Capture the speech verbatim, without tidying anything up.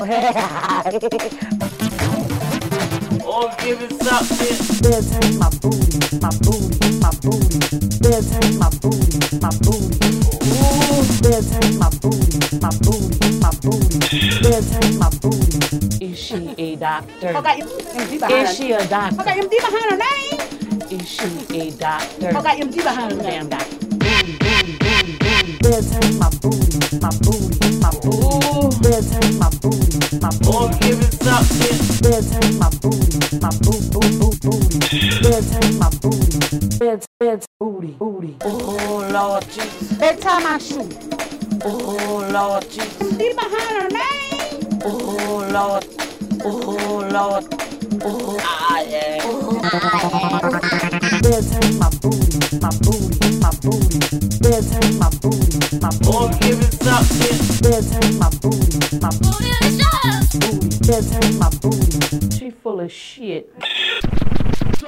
Or give it something. Bedtime, my booty, my booty, my booty. Bedtime, my booty, my booty. Ooh, bedtime, my booty, my booty, my booty. Bedtime, my booty. Is she a doctor? Kau kat M D bahan. Is she a Kau doctor? kat M D bahan naik. Is she a doctor? Kau kat M D bahan. Damn doctor. Booty, booty, booty, booty. Bedtime, my booty, my booty, my booty. Ooh. Bedtime, my booty, my Or booty. give it something. Bedtime, my booty, my boo boo boo booty. Bedtime, my booty. Bed bed booty booty. Oh Lord Jesus. Bedtime my shoe. Oh Lord Jesus. M D bahan naik. Oh Lord. Oh Lord. Oh ah yeah. Bedtime, my booty, my booty, my booty. Bedtime, my booty, my Or booty. give it something. Bedtime, my booty, my booty. Bedtime, my booty. She full of shit.